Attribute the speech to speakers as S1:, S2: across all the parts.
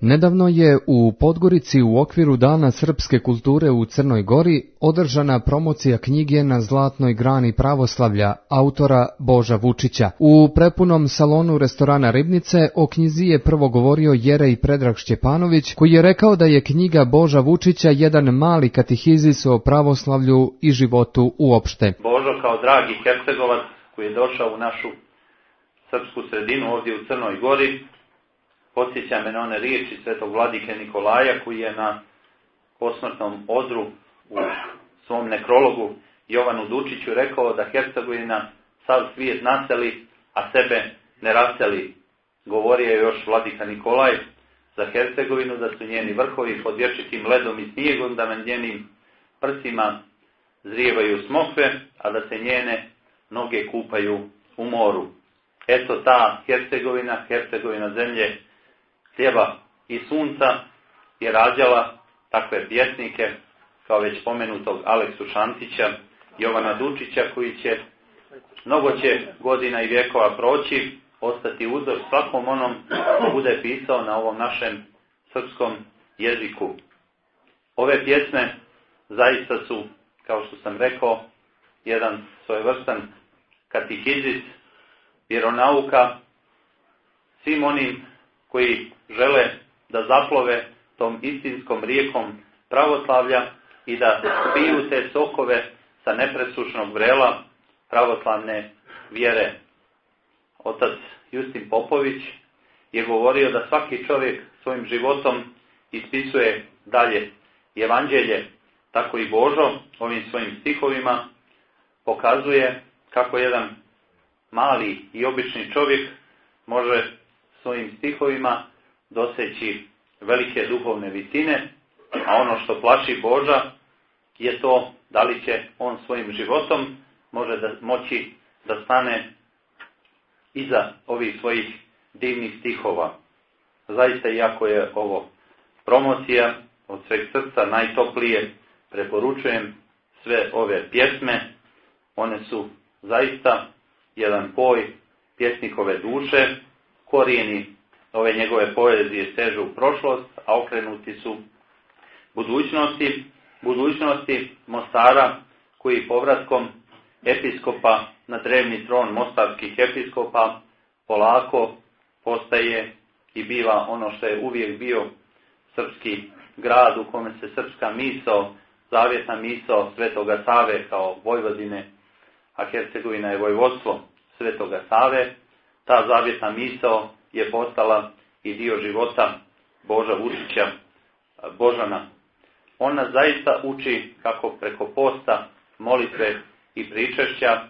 S1: Nedavno je u Podgorici u okviru Dana srpske kulture u Crnoj Gori održana promocija knjige Na zlatnoj grani pravoslavlja autora Boža Vučića. U prepunom salonu restorana Ribnice o knjizi je prvo govorio Jerej Predrag Šćepanović, koji je rekao da je knjiga Boža Vučića jedan mali katehizis o pravoslavlju i životu uopšte.
S2: Božo kao dragi Hercegovac koji je došao u našu srpsku sredinu ovdje u Crnoj Gori, podsjeća me na one riječi svetog vladike Nikolaja koji je na posmrtnom odru u svom nekrologu Jovanu Dučiću rekao da Hercegovina sav svijet naseli, a sebe ne raseli. Govorio je još vladika Nikolaj za Hercegovinu da su njeni vrhovi pod vječitim ledom i snijegom, da na njenim prsima zrijevaju smokve, a da se njene noge kupaju u moru. Eto ta Hercegovina zemlje hljeba i sunca je rađala takve pjesnike kao već spomenutog Aleksu Šantića, Jovana Dučića, koji će mnogo godina i vjekova proći, ostati uzor svakom onom ko bude pisao na ovom našem srpskom jeziku. Ove pjesme zaista su, kao što sam rekao, jedan svojevrstan katehizis, vjeronauka svim onim koji žele da zaplove tom istinskom rijekom pravoslavlja i da piju te sokove sa nepresušnog vrela pravoslavne vjere. Otac Justin Popović je govorio da svaki čovjek svojim životom ispisuje dalje evanđelje, tako i Božo ovim svojim stihovima pokazuje kako jedan mali i obični čovjek može svojim stihovima doseći velike duhovne visine, a ono što plaši Boža je to da li će on svojim životom moći da stane iza ovih svojih divnih stihova. Zaista, iako je ovo promocija, od sveg srca najtoplije preporučujem sve ove pjesme. One su zaista jedan poj pjesnikove duše, korijeni ove njegove poezije sežu u prošlost, a okrenuti su budućnosti Mostara, koji povratkom episkopa na drevni tron mostarskih episkopa polako postaje i biva ono što je uvijek bio srpski grad u kome se srpska misao, zavjetna misao Svetoga Save kao Vojvodine, a Hercegovina je vojvodstvo Svetoga Save. Ta zavjetna misao je postala i dio života Boža Vučića, Božana. On nas zaista uči kako preko posta, molitve i pričešća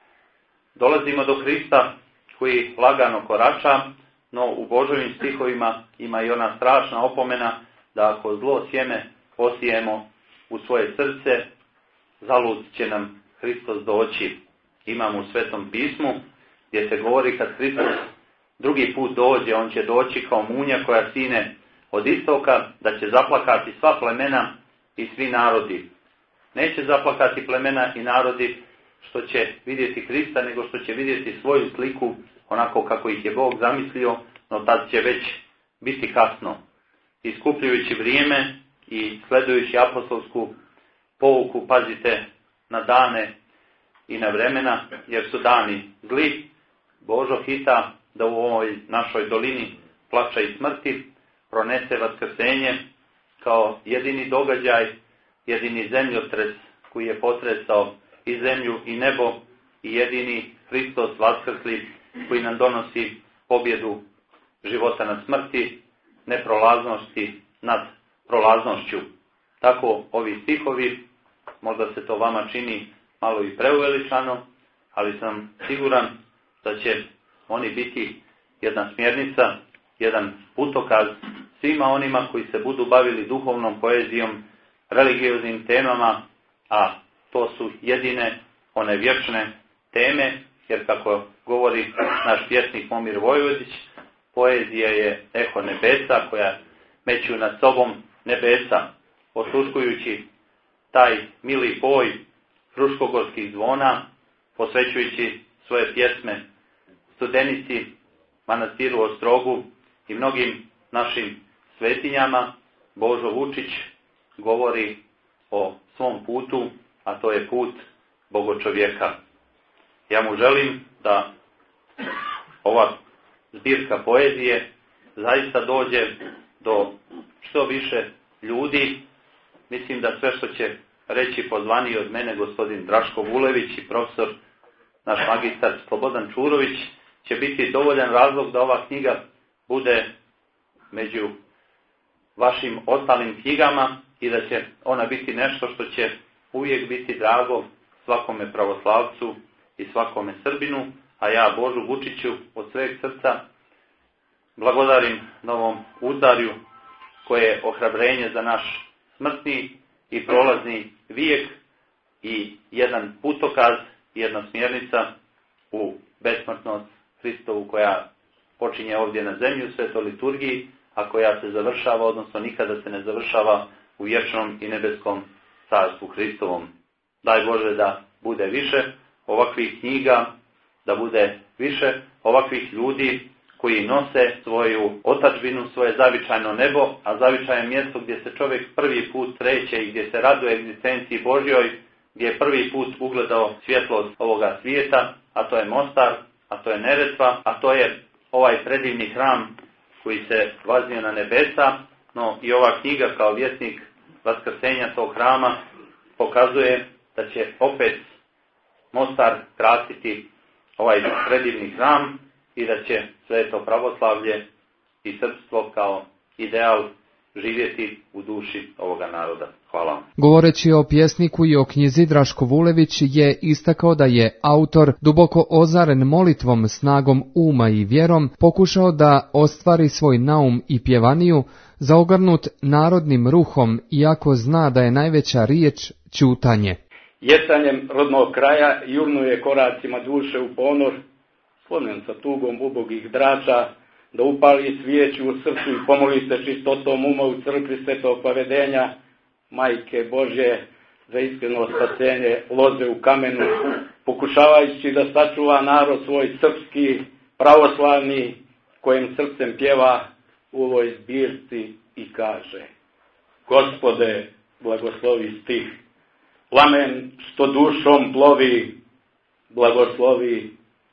S2: dolazimo do Hrista koji lagano korača, no u Božovim stihovima ima i ona strašna opomena da ako zlo sjeme posijemo u svoje srce, zalud će nam Hristos doći. Imamo u Svetom pismu gdje se govori kad Hristos drugi put dođe, on će doći kao munja koja sine od istoka, da će zaplakati sva plemena i svi narodi. Neće zaplakati plemena i narodi što će vidjeti Hrista, nego što će vidjeti svoju sliku onako kako ih je Bog zamislio, no tad će već biti kasno. Iskupljujući vrijeme i sledujući apostolsku pouku, pazite na dane i na vremena, jer su dani zli, Božo hita da u ovoj našoj dolini plača i smrti pronese vaskrsenje kao jedini događaj, jedini zemljotres koji je potresao i zemlju i nebo i jedini Hristos vaskrsli koji nam donosi pobjedu života nad smrti, neprolaznosti nad prolaznošću. Tako ovi stihovi, možda se to vama čini malo i preuveličano, ali sam siguran da će oni biti jedna smjernica, jedan putokaz svima onima koji se budu bavili duhovnom poezijom, religioznim temama, a to su jedine one vječne teme, jer kako govori naš pjesnik Momir Vojvodić, poezija je eho nebesa koja meću nad sobom nebesa, osluškujući taj mili poj fruškogorskih zvona, posvećujući svoje pjesme Studenici, manastiru Ostrogu i mnogim našim svetinjama, Božo Vučić govori o svom putu, a to je put bogočovjeka. Ja mu želim da ova zbirka poezije zaista dođe do što više ljudi. Mislim da sve što će reći pozvaniji od mene gospodin Draško Vulević i profesor naš magistar Slobodan Čurović će biti dovoljan razlog da ova knjiga bude među vašim ostalim knjigama i da će ona biti nešto što će uvijek biti drago svakome pravoslavcu i svakome Srbinu, a ja Božu Vučiću od sveg srca blagodarim na ovom uzdarju koje je ohrabrenje za naš smrtni i prolazni vijek i jedan putokaz, jedna smjernica u besmrtnost Hristovu koja počinje ovdje na zemlji u svetoj liturgiji, a koja se završava, odnosno nikada se ne završava u vječnom i nebeskom carstvu Hristovom. Daj Bože da bude više ovakvih knjiga, da bude više ovakvih ljudi koji nose svoju otadžbinu, svoje zavičajno nebo, a zavičaj je mjesto gdje se čovjek prvi put sreće i gdje se raduje egzistenciji Božjoj, gdje je prvi put ugledao svjetlost ovoga svijeta, a to je Mostar, a to je Neretva, a to je ovaj predivni hram koji se vaznio na nebesa, no i ova knjiga kao vjesnik vaskrsenja tog hrama pokazuje da će opet Mostar krasiti ovaj predivni hram i da će sveto pravoslavlje i srpstvo kao ideal živjeti u duši ovoga naroda. Hvala vam.
S1: Govoreći o pjesniku i o knjizi, Draško Vulević je istakao da je autor, duboko ozaren molitvom, snagom uma i vjerom, pokušao da ostvari svoj naum i pjevaniju, zaogrnut narodnim ruhom, iako zna da je najveća riječ ćutanje.
S3: Jesanjem rodnog kraja jurnuje koracima duše u ponor, sklonjen sa tugom ubogih drača, da upali svijeću u srcu i pomoli se čistotom uma u crkvi svetog povedenja, Majke Božje za iskreno spasenje loze u kamenu, pokušavajući da sačuva narod svoj srpski, pravoslavni, kojem srcem pjeva u ovoj zbirci i kaže: Gospode, blagoslovi stih, plamen što dušom plovi, blagoslovi,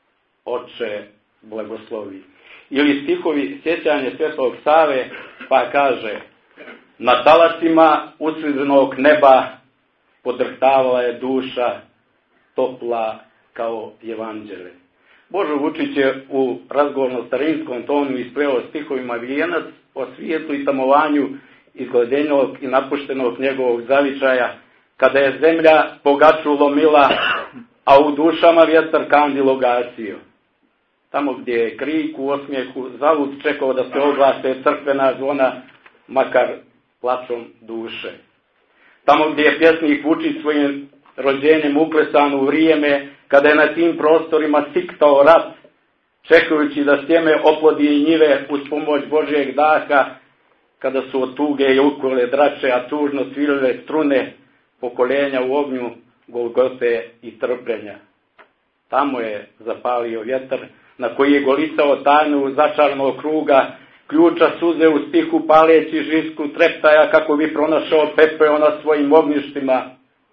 S3: Oče, blagoslovi. Ili stihovi sjećanje svetog Save, pa kaže: Na talasima uslizenog neba podrhtavala je duša, topla kao evanđelje. Božo Vučić je u razgovorno-starinskom tonu ispleo stihovima vijenac o svijetu i tamovanju izgledenog i napuštenog njegovog zavičaja, kada je zemlja pogaču lomila, a u dušama vjetar kandilo gasio. Tamo gdje je krik u osmijehu zavud čekao da se oglase crkvena zvona, makar plačom duše. Tamo gdje je pjesnik Vučić svojim rođenjem uklesan u vrijeme, kada je na tim prostorima siktao rat, čekajući da sjeme oplodi i njive uz pomoć Božjeg daha, kada su od tuge i ukole drače, a tužno svirale strune pokoljenja u ognju golgote i trpljenja. Tamo je zapalio vjetar na koji je golicao tajnu začarnog kruga, ključa suze u stihu paleći žisku treptaja kako bi pronašao pepeo na svojim ognjištima.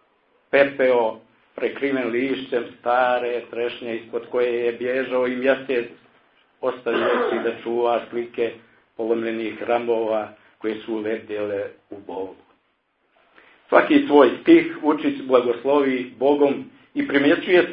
S3: Pepeo prekriven lišćem stare trešnje ispod koje je bježao i mjesec, ostavljajući da čuva slike polomljenih ramova koje su uletjele u bolu. Svaki svoj stih Vučić blagoslovi Bogom i primjećuje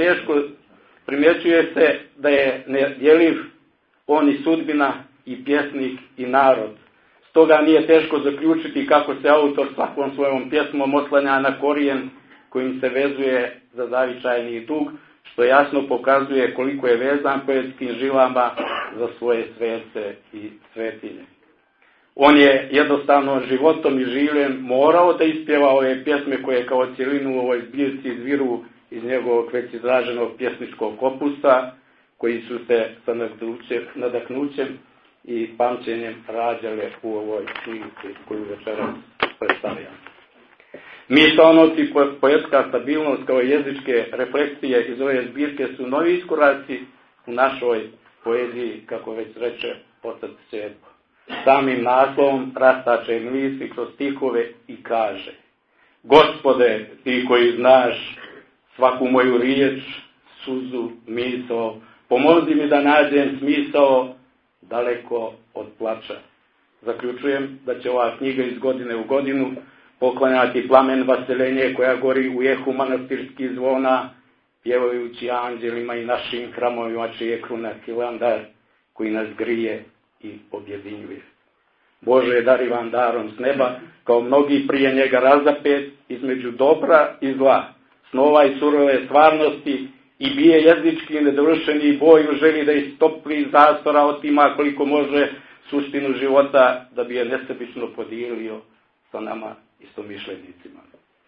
S3: se da je nedjeliv on i sudbina i pjesnik i narod. Stoga nije teško zaključiti kako se autor svakom svojom pjesmom oslanja na korijen kojim se vezuje za zavičajni dug, što jasno pokazuje koliko je vezan poetskim žilama za svoje svece i svetinje. On je jednostavno životom i življem morao da ispjeva ove pjesme koje kao cjelinu u ovoj zbirci izviru iz njegovog već izraženog pjesničkog opusa, koji su se sa nadahnućem i pamćenjem rađale u ovoj knjizi koju večeras predstavljam. Misaonost i poetska stabilnost kao jezičke refleksije iz ove zbirke su novi iskoraci u našoj poeziji, kako već reče otac Čepo. samim naslovom rastače misli kroz stihove i kaže: Gospode, ti koji znaš svaku moju riječ, suzu, misao, pomozi mi da nađem smisao daleko od plača. Zaključujem da će ova knjiga iz godine u godinu poklanjati plamen vaseljenje koja gori u ehu manastirskih zvona, pjevajući anđelima i našim hramovima čije kruna Hilandar, koji nas grije i objedinjuje. Bože, darivan darom s neba, kao mnogi prije njega razapet između dobra i zla, snova i surove stvarnosti, i bije jezički nedovršeni boj u želji da istopli iz zastora otima koliko može suštinu života, da bi je nesebično podijelio sa nama istomišljenicima.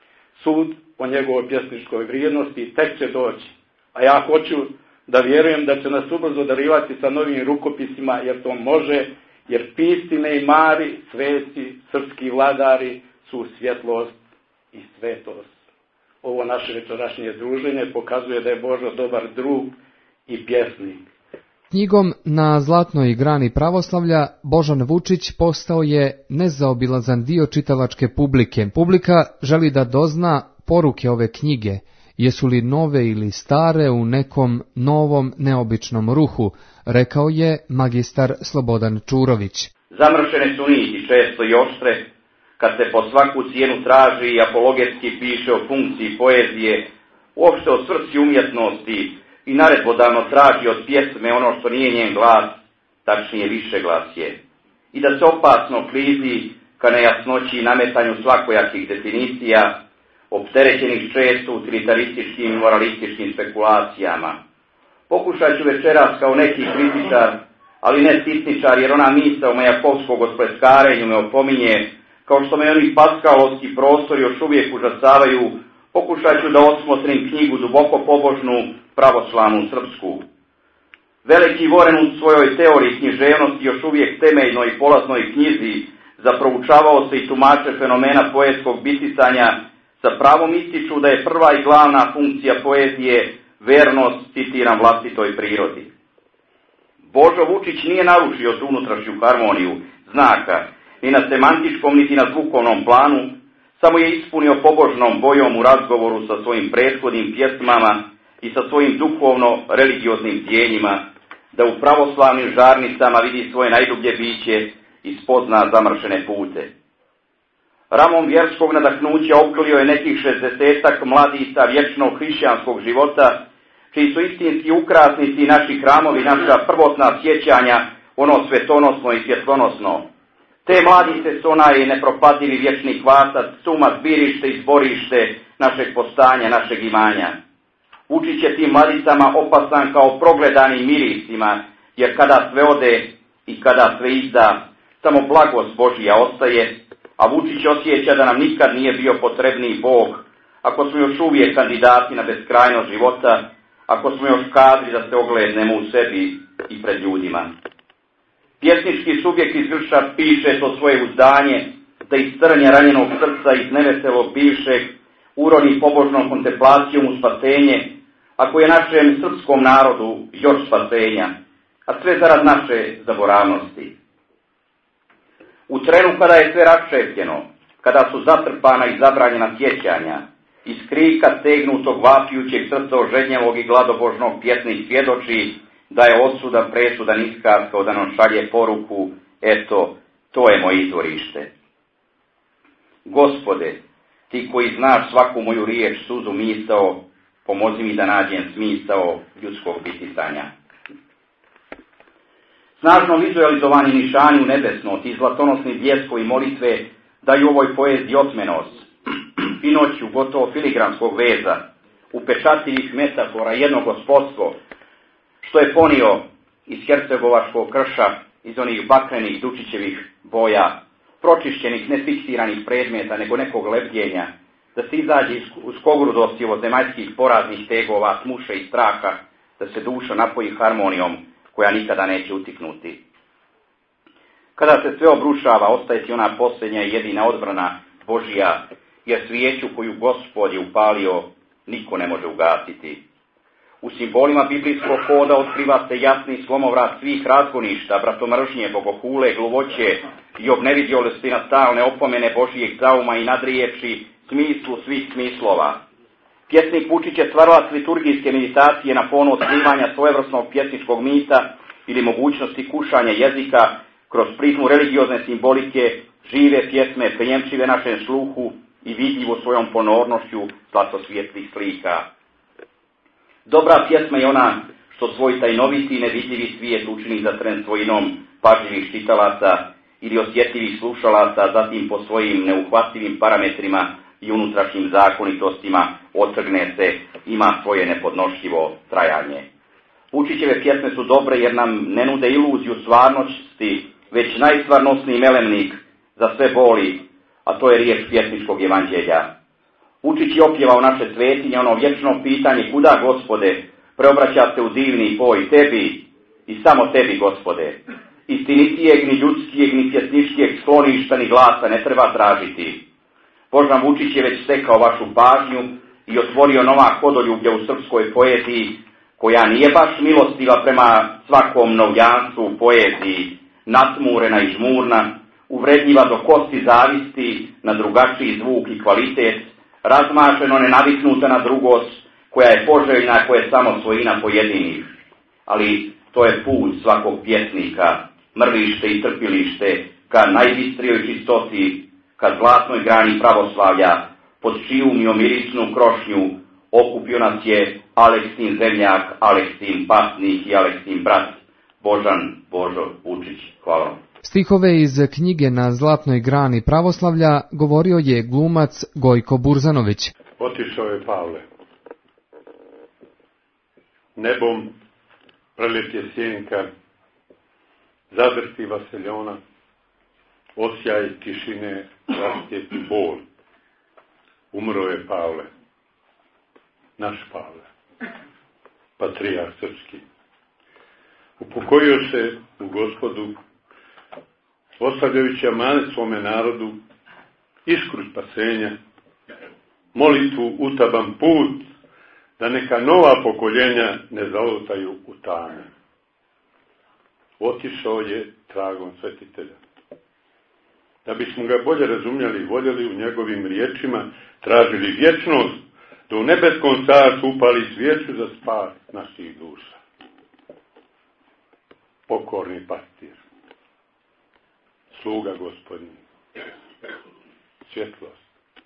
S3: Sud o njegovoj pjesničkoj vrijednosti tek će doći, a ja hoću da vjerujem da će nas ubrzo darivati sa novim rukopisima, jer to može, jer pisci neimari, sveci, srpski vladari su svjetlost i svetost. Ovo naše večerašnje druženje pokazuje da je Božo dobar drug i pjesnik.
S1: Knjigom Na zlatnoj grani pravoslavlja Božan Vučić postao je nezaobilazan dio čitalačke publike. Publika želi da dozna poruke ove knjige, jesu li nove ili stare u nekom novom neobičnom ruhu, rekao je magistar Slobodan Čurović.
S4: Zamršene su niti često i oštre, kad se po svaku cijenu traži i apologetski piše o funkciji poezije, uopšte o svrsi umjetnosti i naredbodavno traži od pjesme ono što nije njen glas, tačnije više glas je. I da se opasno klizi ka nejasnoći i nametanju svakojakih definicija, opterećenih često utilitarističkim i moralističkim spekulacijama. Pokušat ću večeras kao neki kritičar, ali ne sitničar, jer ona misao Majakovskog o spleskarenju me opominje, kao što me oni paskalovski prostori još uvijek užasavaju, pokušat ću da osmotrim knjigu duboko pobožnu, pravoslavnu srpsku. Veliki Voren u svojoj teoriji književnosti još uvijek temeljnoj i polaznoj knjizi zaproučavao se i tumače fenomena poetskog bitisanja, sa pravom ističu da je prva i glavna funkcija poezije vernost, citiram, vlastitoj prirodi. Božo Vučić nije narušio tu unutrašnju harmoniju znaka, ni na semantičkom, niti na zvukovnom planu, samo je ispunio pobožnom bojom u razgovoru sa svojim prethodnim pjesmama i sa svojim duhovno-religioznim tijenjima, da u pravoslavnim žarnicama vidi svoje najdublje biće i spozna zamršene pute. Ramom vjerskog nadahnuća opklio je nekih 60-ak mladica vječnog hrišćanskog života, čiji su istinski ukrasnici naši hramovi, naša prvotna sjećanja, ono svetonosno i svjetlonosno. Te mladice su onaj nepropadljivi vječni kvasac, suma, zbirište i zborište našeg postanja, našeg imanja. Vučić je tim mladicama opasan kao progledanim mirisima, jer kada sve ode i kada sve izda, samo blagost Božija ostaje, a Vučić osjeća da nam nikad nije bio potrebniji Bog, ako smo još uvijek kandidati na beskrajnost života, ako smo još kadri da se oglednemo u sebi i pred ljudima. Pjesnički subjekt iz Grča piše to svoje uzdanje, da iz trnja ranjenog srca, iz neveselog bivšeg, uroni pobožnom kontemplacijom u spasenje, ako je našem srpskom narodu još spasenja, a sve zarad naše zaboravnosti. U trenu kada je sve raščepljeno, kada su zatrpana i zabranjena sjećanja, iz krika stegnutog vapijućeg srca oženjevog i gladobožnog pjesnik svjedoči da je osudan presudan iskaz kao da nam šalje poruku: eto, to je moje izvorište. Gospode, ti koji znaš svaku moju riječ, suzu, misao, pomozi mi da nađem smisao ljudskog bitisanja. Snažno vizualizovani nišani u nebesnot i zlatonosni bljeskovi molitve daju ovoj poeziji otmenost, finoću gotovo filigranskog veza, upečatljivih metafora, jedno gospodstvo, što je ponio iz hercegovačkog krša, iz onih bakrenih Dučićevih boja, pročišćenih, nefiksiranih predmeta, nego nekog lepljenja, da se izađe uz kogrudosti ovozemaljskih poraznih tegova, smuše i straha, da se duša napoji harmonijom koja nikada neće utiknuti. Kada se sve obrušava, ostaje ti ona posljednja i jedina odbrana Božija, jer svijeću koju Gospod je upalio, niko ne može ugasiti. U simbolima biblijskog koda otkriva se jasni slomovrat svih razgoništa, bratomržnje, bogohule, gluvoće i obnevidjolosti na stalne opomene Božijeg zauma i nadriječi smislu svih smislova. Pjesnik Vučić je stvaralac liturgijske meditacije na fonu otkrivanja svojevrsnog pjesničkog mita ili mogućnosti kušanja jezika kroz prizmu religiozne simbolike, žive pjesme, prijemčive našem sluhu i vidljivo svojom ponornošću slatosvijetlih slika. Dobra pjesma je ona što svoj tajnoviti i nevidljivi svijet učini za tren svojinom pažljivih čitalaca ili osjetljivih slušalaca, zatim po svojim neuhvatljivim parametrima i unutrašnjim zakonitostima otrgne se, ima svoje nepodnošljivo trajanje. Vučićeve pjesme su dobre jer nam ne nude iluziju stvarnosti, već najstvarnosniji melemnik za sve boli, a to je riječ pjesničkog evanđelja. Vučić je opjevao naše svetinje, ono vječno pitanje kuda, Gospode, preobraća se u divni poj tebi i samo tebi, Gospode. Istinitijeg, ni ljudskijeg, ni pjesničkijeg skloništa, ni glasa ne treba tražiti. Božan Vučić je već stekao vašu pažnju i otvorio nova hodoljublja u srpskoj poeziji, koja nije baš milostiva prema svakom novljanstvu u poeziji, nasmurena i žmurna, uvredljiva do kosti zavisti na drugačiji zvuk i kvalitet, razmaženo nenaviknuta na drugost, koja je poželjna, koja je samo svojina pojedinih. Ali to je put svakog pjesnika, mrvište i trpilište, ka najbistrijoj čistoti, ka zlatnoj grani pravoslavlja, pod čiju mirisnu krošnju okupio nas je Aleksin zemljak, Aleksin pasnik i Aleksin brat, Božan Božo Vučić. Hvala.
S1: Stihove iz knjige Na zlatnoj grani pravoslavlja govorio je glumac Gojko Burzanović.
S5: Otišao je Pavle. Nebom prelet je sjenka, zadrti vaseljona, osjaj tišine, rasjeti bol. Umro je Pavle, naš Pavle, patrijarh srpski. Upokojio se u Gospodu, ostavljajući amanet svome narodu, iskru spasenja, molitvu utaban put, da neka nova pokoljenja ne zalutaju u tame. Otišao je tragom svetitelja. Da bismo ga bolje razumjeli i voljeli u njegovim riječima, tražili vječnost, da u nebeskom carstvu upali svijeću za spas naših duša. Pokorni pastir, sluga Gospodnji, svjetlost.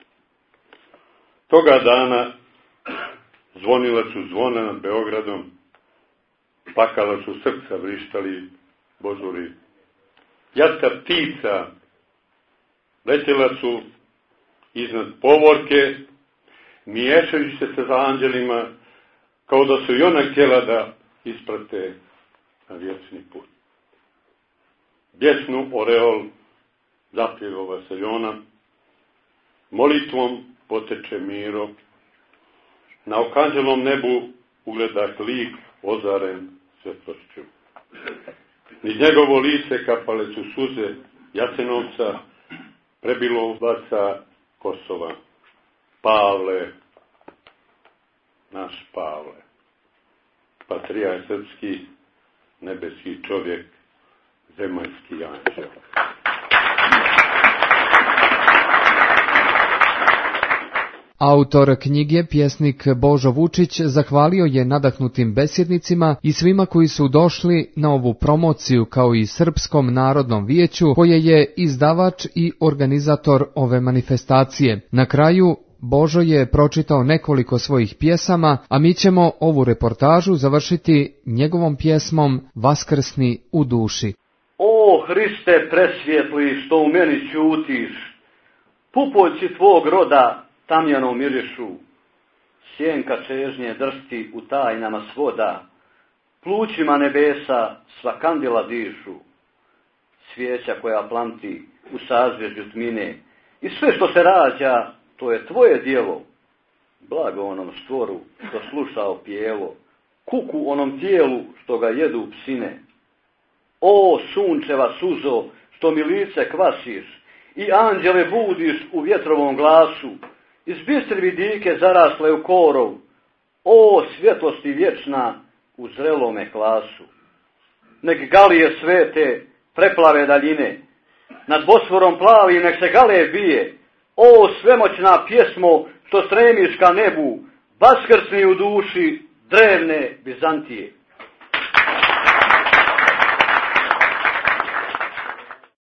S5: Toga dana zvonila su zvona nad Beogradom, plakala su srca, vrištali božuri. Jaska ptica letjela su iznad povorke, miješajući se sa anđelima, kao da su i ona htjela da isprate na vječni put. Vječnu oreol zapljeva vaseljona, molitvom poteče miro, na okanđelom nebu ugledaš lik ozaren svjetlošću. Niz njegovo lice kapale su suze Jasenovca, prebilo baca Kosova. Pavle, naš Pavle, patrijarh srpski, nebeski čovjek, zemaljski anđel.
S1: Autor knjige, pjesnik Božo Vučić, zahvalio je nadahnutim besjednicima i svima koji su došli na ovu promociju, kao i Srpskom narodnom vijeću, koje je izdavač i organizator ove manifestacije. Na kraju Božo je pročitao nekoliko svojih pjesama, a mi ćemo ovu reportažu završiti njegovom pjesmom Vaskrsni u duši.
S6: O Hriste presvjetli, što u meni ćutiš, pupoljci tvog roda tamjano mirišu, sjenka čežnje drsti u tajnama svoda, plućima nebesa sva kandila dišu, svijeća koja plamti u sazvježđu tmine, i sve što se rađa, to je tvoje djelo. Blago onom stvoru što slušao pjevo, kuku onom tijelu što ga jedu psine. O sunčeva suzo, što mi lice kvasiš, i anđele budiš u vjetrovom glasu, iz bistri vidike zarasle u korov, O svjetlosti vječna u zrelome klasu. Nek galije svete preplave daljine, nad Bosforom plavi nek se gale bije. O svemoćna pjesmo što stremiš ka nebu, vaskrsni u duši drevne Bizantije.